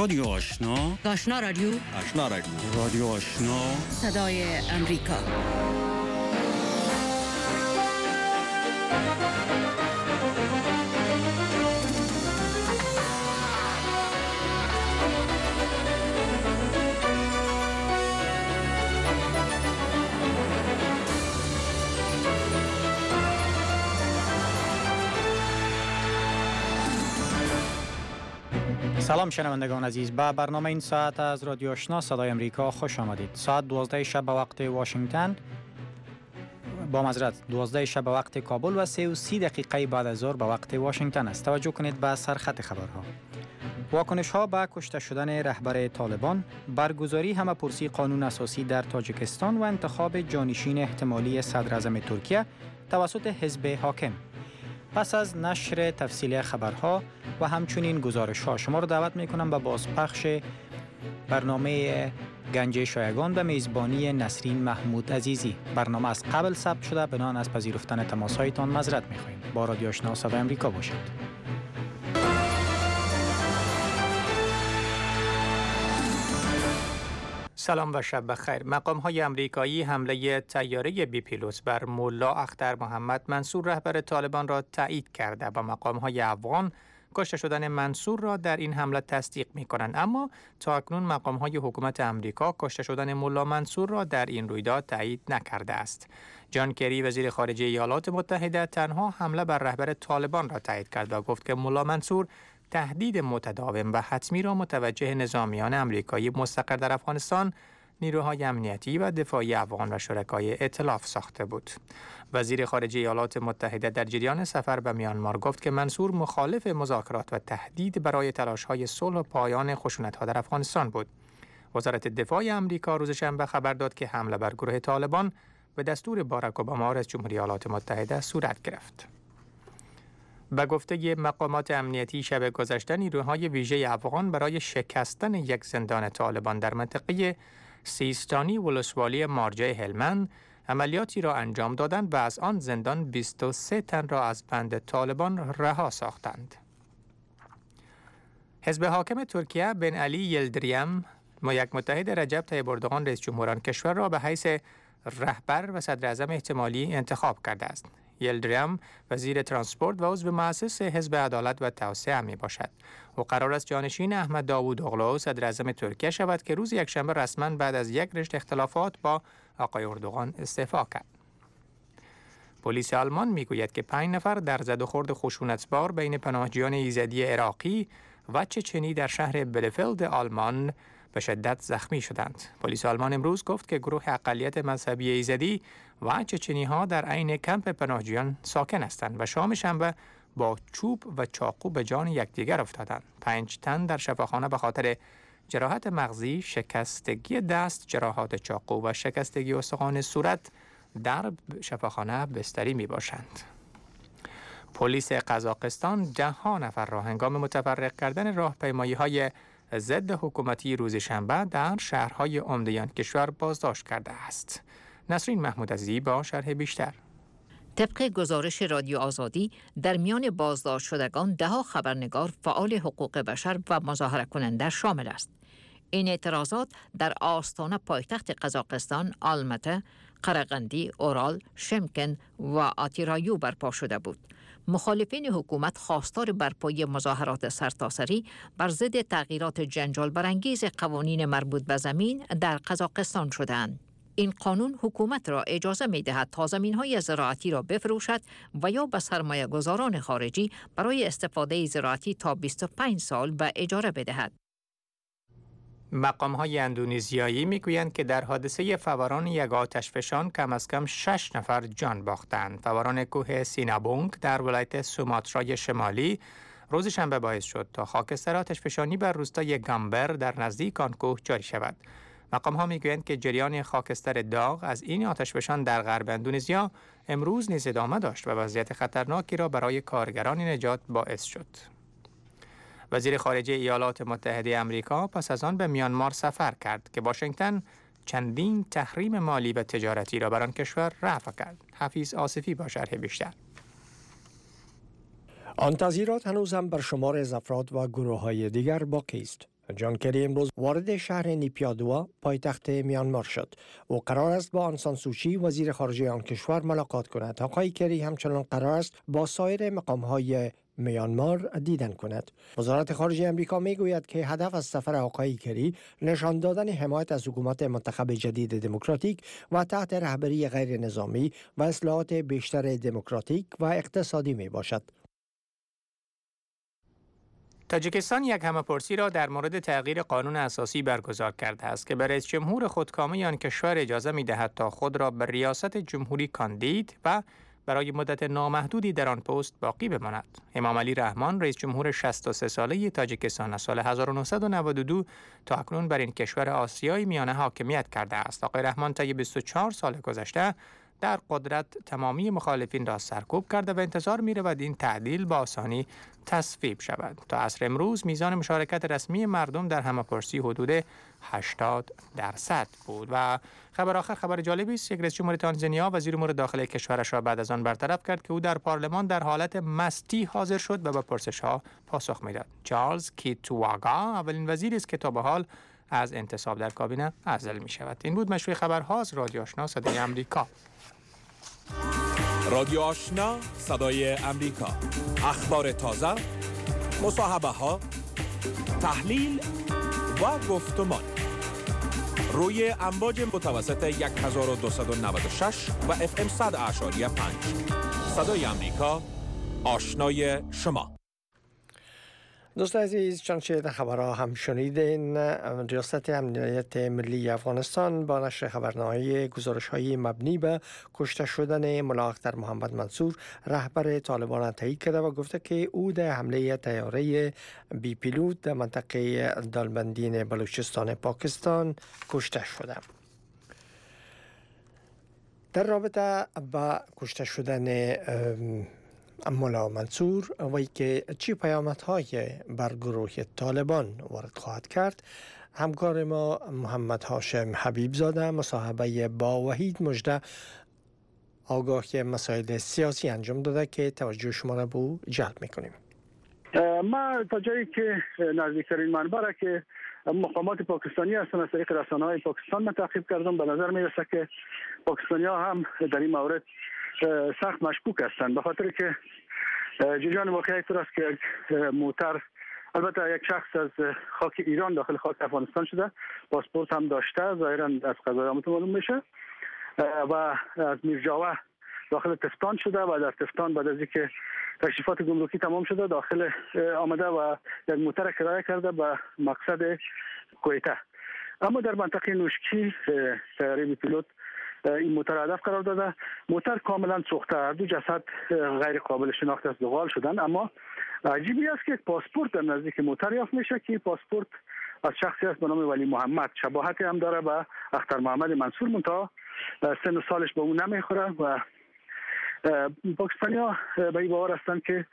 رادیو آشنا، آشنا رادیو، آشنا رادیو، رادیو آشنا، صدای امریکا. سلام شنوندگان عزیز، به برنامه این ساعت از رادیو آشنا صدای امریکا خوش آمدید. ساعت 12 شب به وقت واشنگتن، با معذرت 12 شب به وقت کابل و 33 دقیقه بعد از ظهر به وقت واشنگتن است. توجه کنید به سرخط خبرها. واکنش ها به کشته شدن رهبر طالبان، برگزاری همه‌پرسی قانون اساسی در تاجیکستان و انتخاب جانشین احتمالی صدر اعظم ترکیه توسط حزب حاکم. پس از نشر تفصیلی خبرها و همچنین گزارش‌ها شما را دعوت می‌کنم به بازپخش برنامه گنج شایگان به میزبانی نسرین محمود عزیزی. برنامه از قبل ثبت شده، بنابراین از پذیرفتن تماس‌هایتان معذرت می‌خواهیم. با رادیو آشنا صدای آمریکا باشید. سلام و شب بخیر. مقام‌های آمریکایی حمله طیاره بی پیلوت بر ملا اختر محمد منصور رهبر طالبان را تایید کرده و مقام‌های افغان کشته شدن منصور را در این حمله تصدیق می‌کنند، اما تا اکنون مقام‌های حکومت آمریکا کشته شدن ملا منصور را در این رویداد تایید نکرده است. جان کری وزیر خارجه ایالات متحده تنها حمله بر رهبر طالبان را تایید کرد و گفت که ملا منصور تهدید متداوم و حتمی را متوجه نظامیان آمریکایی مستقر در افغانستان، نیروهای امنیتی و دفاعی افغان و شرکای ائتلاف ساخته بود. وزیر خارجه ایالات متحده در جریان سفر به میانمار گفت که منصور مخالف مذاکرات و تهدید برای تلاش‌های صلح و پایان خشونت‌ها در افغانستان بود. وزارت دفاع آمریکا روز شنبه خبر داد که حمله بر گروه طالبان به دستور باراک اوباما رئیس جمهوری ایالات متحده صورت گرفت. به گفته مقامات امنیتی شب گذشته نیروهای ویژه افغان برای شکستن یک زندان طالبان در منطقه سیستانی ولسوالی مارجه هلمند عملیاتی را انجام دادند و از آن زندان 23 تن را از بند طالبان رها ساختند. حزب حاکم ترکیه بن علی یلدریم یک متحد رجب طیب اردوغان رئیس جمهور کشور را به حیث رهبر و صدر اعظم احتمالی انتخاب کرده است. یلدریم وزیر ترانسپورت و عضو مؤسس حزب عدالت و توسعه می باشد. او قرار است جانشین احمد داوودوغلو صدر اعظم ترکیه شود که روز یکشنبه رسما بعد از یک رشته اختلافات با آقای اردوغان استعفا کرد. پلیس آلمان می گوید که 5 نفر در زد و خورد خشونتبار بین پناهجویان ایزدی عراقی و چچنی در شهر بلفلد آلمان به شدت زخمی شدند. پلیس آلمان امروز گفت که گروه اقلیت مذهبی ایزدی و چچنی‌ها در عین کمپ پناهجویان ساکن هستند و شام شنبه با چوب و چاقو به جان یکدیگر افتادند. 5 تن در شفاخانه به خاطر جراحت مغزی، شکستگی دست، جراحات چاقو و شکستگی استخوان صورت در شفاخانه بستری می باشند. پلیس قزاقستان 10 نفر را هنگام متفرق کردن راهپیمایی‌های ضد حکومتی روز شنبه در شهرهای عمده آن کشور بازداشت کرده است. نسرین محمود عزیزی با شرح بیشتر. طبق گزارش رادیو آزادی در میان بازداشت شدگان 10 خبرنگار، فعال حقوق بشر و مظاهره کننده شامل است. این اعتراضات در آستانه پایتخت قزاقستان، آلمته، قرغندی، اورال، شمکن و آتیرایو برپا شده بود. مخالفین حکومت خواستار برپایی مظاهرات سرتاسری بر ضد تغییرات جنجال برانگیز قوانین مربوط به زمین در قزاقستان شدند. این قانون حکومت را اجازه می دهد تا زمین‌های زراعتی را بفروشد و یا به سرمایه گذاران خارجی برای استفاده زراعتی تا 25 سال به اجاره بدهد. مقام‌های اندونزیایی می‌گویند که در حادثه فوران یک آتشفشان کم از کم 6 نفر جان باختند. فوران کوه سینابونگ در ولایت سوماترای شمالی روز شنبه باعث شد تا خاکستر آتشفشانی بر روستای گامبر در نزدیک آن کوه جاری شود. مقام‌ها می‌گویند که جریان خاکستر داغ از این آتشفشان در غرب اندونزیا امروز نیز ادامه داشت و وضعیت خطرناکی را برای کارگران نجات باعث شد. وزیر خارجه ایالات متحده آمریکا پس از آن به میانمار سفر کرد که واشنگتن چندین تحریم مالی و تجارتی را بر آن کشور رفع کرد. حفیظ آصفی با شرح بیشتر. آن تظاهرات هنوز هم بر شمار از افراد و گروه‌های دیگر باقی است. جان کری امروز وارد شهر نیپیادوا پایتخت میانمار شد و قرار است با آن سان سوچی وزیر خارجه آن کشور ملاقات کند. آقای کری همچنان قرار است با سایر مقام‌های میانمار دیدن کند. وزارت خارجه آمریکا میگوید که هدف از سفر آقای کری نشان دادن حمایت از حکومت منتخب جدید دموکراتیک و تحت رهبری غیر نظامی و اصلاحات بیشتر دموکراتیک و اقتصادی می باشد. تاجیکستان یک همه‌پرسی را در مورد تغییر قانون اساسی برگزار کرده است که به رئیس جمهور خودکامه آن کشور اجازه می‌دهد تا خود را به ریاست جمهوری کاندید و برای مدت نامحدودی در آن پست باقی بماند. امام علی رحمان رئیس جمهور 63 ساله تاجیکستان از سال 1992 تا اکنون بر این کشور آسیای میانه حاکمیت کرده است. آقای رحمان طی 24 سال گذشته در قدرت تمامی مخالفین را سرکوب کرده و انتظار می‌رود این تعدیل با آسانی تصویب شود. تا عصر امروز میزان مشارکت رسمی مردم در همه‌پرسی حدود 80% بود. و خبر آخر خبر جالبی است. یک رئیس جمهور تانزانیا وزیر امور داخلی کشورش را بعد از آن برطرف کرد که او در پارلمان در حالت مستی حاضر شد و به پرسش‌ها پاسخ می‌داد. چارلز کیتواگا اولین وزیری است که تا به حال از انتصاب در کابینه عزل می‌شود. این بود مشروع خبرها از رادیو آشنا صدای آمریکا. رادیو آشنا صدای آمریکا، اخبار تازه، مصاحبه ها، تحلیل و گفتمان روی امواج متوسط 1296 و FM 100.5 صدای آمریکا، آشنای شما. دوستان عزیز، چنانچه در خبرها هم شنیدین، ریاست امنیت ملی افغانستان با نشر خبرنامه گزارش‌های مبنی به کشته شدن ملا اختر محمد منصور رهبر طالبان تایید کرده و گفته که او در حمله طیاره بی پیلوت در منطقه دالبندین بلوچستان پاکستان کشته شده. در رابطه با کشته شدن ملا منصور وی که چی پیامدهای بر گروه طالبان وارد خواهد کرد، همکار ما محمد هاشم حبیب زاده مصاحبه با وحید مژده آگاه مسائل سیاسی انجام داده که توجه شما را به او جلب میکنیم. ما تا جایی که نزدیکترین منبع را که مقامات پاکستانی هستند از طریق رسانه‌های پاکستان من تعقیب کردم، به نظر میرسه که پاکستانی‌ها هم در این مورد سخت مشکوک هستند، به خاطر که جریان واقعی اینطور است که موتر، البته یک شخص از خاک ایران داخل خاک افغانستان شده، پاسپورت هم داشته، ظاهرا از قضای آمد معلوم میشه، و از میرجاوه داخل تفتان شده و در تفتان بعد از اینکه تشریفات گمرکی تمام شده داخل آمده و یک موتر کرایه کرده به مقصد کویته. اما در منطقه نوشکی طیاره بی پیلوت این موتر هدف قرار داده. موتر کاملا سوخته، هر دو جسد غیر قابل شناخت از زغال شدن. اما عجیبی است که پاسپورت در نزدیک موتر یافت میشه که پاسپورت از شخصی است به نام ولی محمد، شباهتی هم داره به اختر محمد منصور، منتها سن و سالش به اون نمیخوره و پاکستانی‌ها به این باور هستند که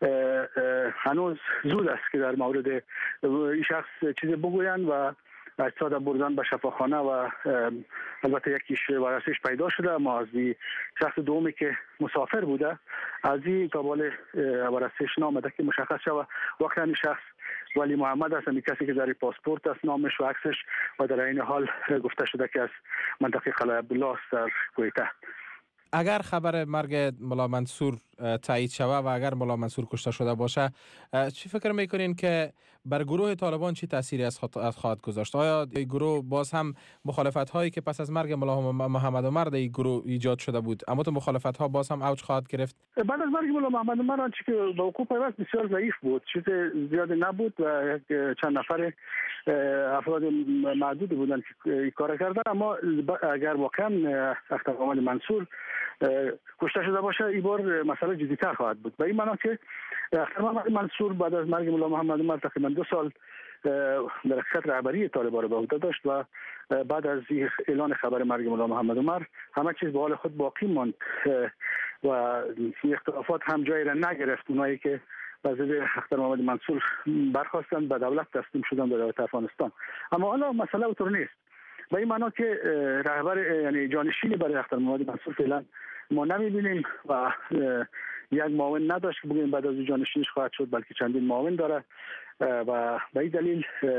هنوز زود است که در مورد این شخص چیزی بگویند و اجساد بردن به شفاخانه و البته یکیش وارثش پیدا شده، اما از شخص دومی که مسافر بوده از این قبال وارثش نامده که مشخص شود واقعا این شخص ولی محمد است، این کسی که در پاسپورت است نامش و عکسش، و در این حال گفته شده که از منطقه قلعه عبدالله است در کویته. اگر خبر مرگ ملا منصور تایید شود و اگر ملا منصور کشته شده باشه، چی فکر میکنین که بر گروه طالبان چی تأثیری از خواهد گذاشت؟ آیا این گروه باز هم مخالفت هایی که پس از مرگ ملا محمد عمر در این گروه ایجاد شده بود، اما تو مخالفت ها باز هم اوج خواهد گرفت؟ بعد از مرگ ملا محمد عمر آنچه که به وقوع پیوست بسیار ضعیف بود، چیز زیاد نبود و چند نفر افراد معدود بودند که این کار کردن. اما اگر واقعا اختر محمد منصور کشته شده باشه این بار مسئله جدی‌تر خواهد بود. به این معنی که اختر محمد منصور بعد از مرگ ملا محمد عمر تقریبا 2 سال در حقیقت رهبری طالبان را به عهده داشت و بعد از اعلان خبر مرگ ملا محمد عمر همه چیز به حال خود باقی ماند و اختلافات هم جایی را نگرفت. اونایی که از اختر محمد منصور برخواستند به دولت تسلیم شدن به دولت افغانستان. اما حالا مسئله اونطور نیست، به این معنی که رهبر یعنی جانشینی برای اختر محمد منصور فعلا ما نمیبینیم و یک معاون نداشت که بگوییم بعد از جانشینش خواهد شد، بلکه چندین معاون داره و به این دلیل